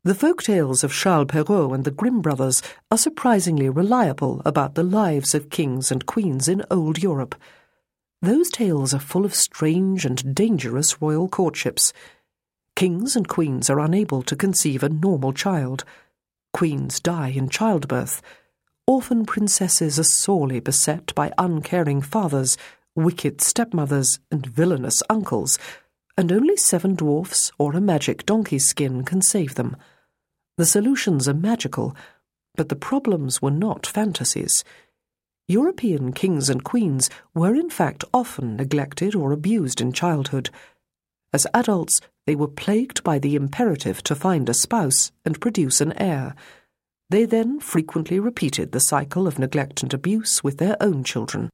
The folk tales of Charles Perrault and the Grimm brothers are surprisingly reliable about the lives of kings and queens in old Europe. Those tales are full of strange and dangerous royal courtships. Kings and queens are unable to conceive a normal child. Queens die in childbirth. Orphan princesses are sorely beset by uncaring fathers, wicked stepmothers, and villainous uncles, and only 7 dwarfs or a magic donkey's skin can save them. The solutions are magical, but the problems were not fantasies. European kings and queens were in fact often neglected or abused in childhood. As adults, they were plagued by the imperative to find a spouse and produce an heir. They then frequently repeated the cycle of neglect and abuse with their own children.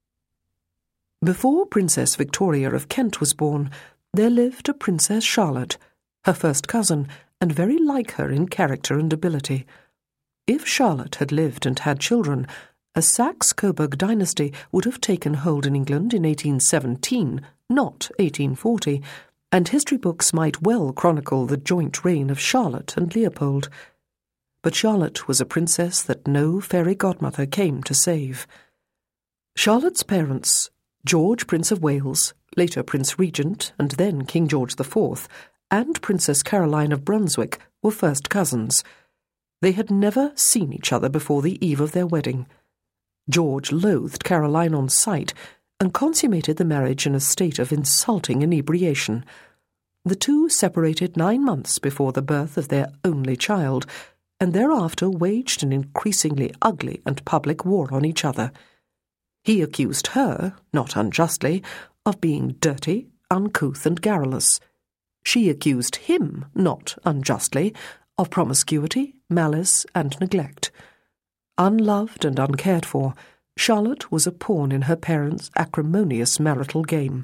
Before Princess Victoria of Kent was born, there lived a Princess Charlotte, her first cousin, and very like her in character and ability. If Charlotte had lived and had children, a Saxe-Coburg dynasty would have taken hold in England in 1817, not 1840, and history books might well chronicle the joint reign of Charlotte and Leopold. But Charlotte was a princess that no fairy godmother came to save. Charlotte's parents, George, Prince of Wales, later Prince Regent, and then King George IV, and Princess Caroline of Brunswick, were first cousins. They had never seen each other before the eve of their wedding. George loathed Caroline on sight and consummated the marriage in a state of insulting inebriation. The two separated 9 months before the birth of their only child, and thereafter waged an increasingly ugly and public war on each other. He accused her, not unjustly, of being dirty, uncouth, and garrulous. She accused him, not unjustly, of promiscuity, malice, and neglect. Unloved and uncared for, Charlotte was a pawn in her parents' acrimonious marital game.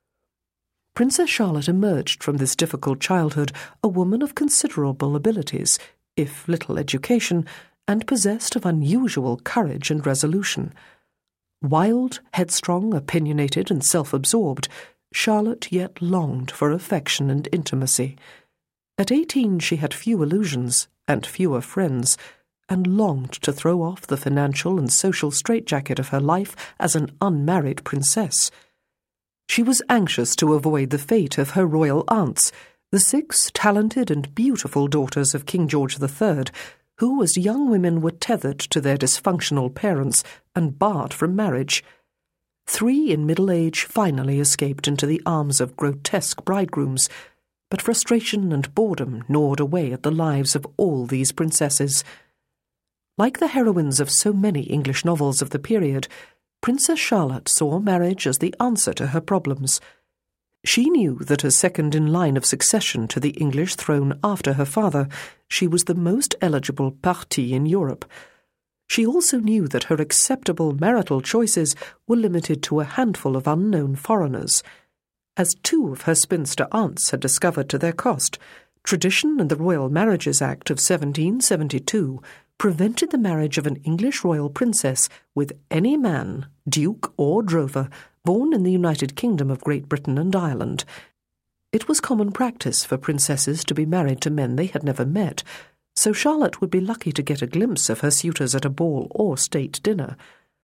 Princess Charlotte emerged from this difficult childhood a woman of considerable abilities, if little education, and possessed of unusual courage and resolution. Wild, headstrong, opinionated, and self-absorbed, Charlotte yet longed for affection and intimacy. At 18 she had few illusions and fewer friends, and longed to throw off the financial and social straitjacket of her life as an unmarried princess. She was anxious to avoid the fate of her royal aunts, the 6 talented and beautiful daughters of King George III, who as young women were tethered to their dysfunctional parents and barred from marriage. 3 in middle age finally escaped into the arms of grotesque bridegrooms, but frustration and boredom gnawed away at the lives of all these princesses. Like the heroines of so many English novels of the period, Princess Charlotte saw marriage as the answer to her problems. She knew that as second in line of succession to the English throne after her father, she was the most eligible parti in Europe. She also knew that her acceptable marital choices were limited to a handful of unknown foreigners. As 2 of her spinster aunts had discovered to their cost, tradition and the Royal Marriages Act of 1772 prevented the marriage of an English royal princess with any man, duke or drover, born in the United Kingdom of Great Britain and Ireland. It was common practice for princesses to be married to men they had never met, so Charlotte would be lucky to get a glimpse of her suitors at a ball or state dinner.